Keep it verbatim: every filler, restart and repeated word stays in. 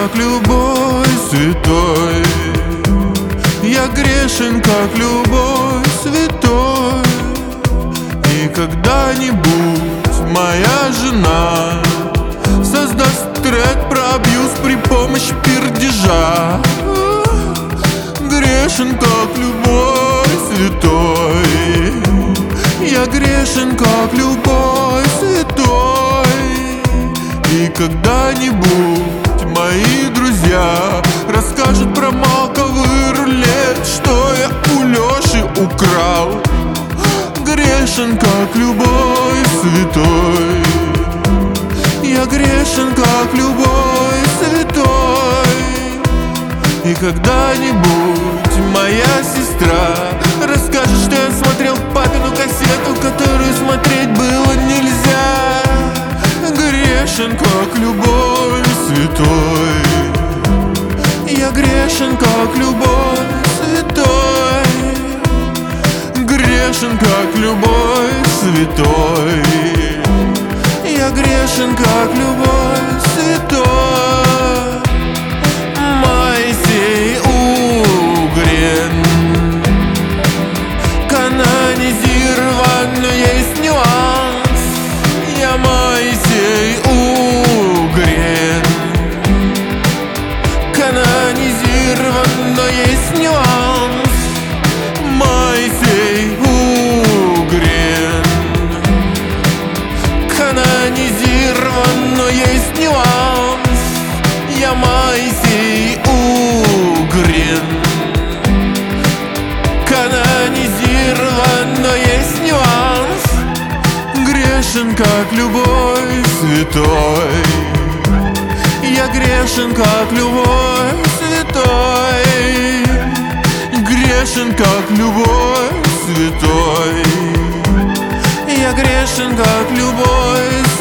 как любой святой. Я грешен, как любой святой. И когда-нибудь моя жена создаст трек про абьюз при помощи пердежа. Грешен, как любой святой. Я грешен, как любой святой. И когда-нибудь мои друзья расскажут про маковый рулет, что я у Лёши украл. Грешен, как любой святой. Я грешен, как любой святой. И когда-нибудь моя сестра расскажет, что я смотрел папину кассету, которую смотреть было нельзя. Грешен, как любой святой. Я грешен, как любой святой. Грешен, как любой святой. Я грешен, как любой святой. Моисей Угрин канонизирован, но есть нюанс. Я Моисей Угрин канонизирован, но есть нюанс. Моисей Угрин канонизирован, но есть нюанс. Я Моисей Угрин канонизирован, но есть нюанс. Грешен, как любой святой. Я грешен, как любой святой. Грешен, как любой святой. Я грешен, как любой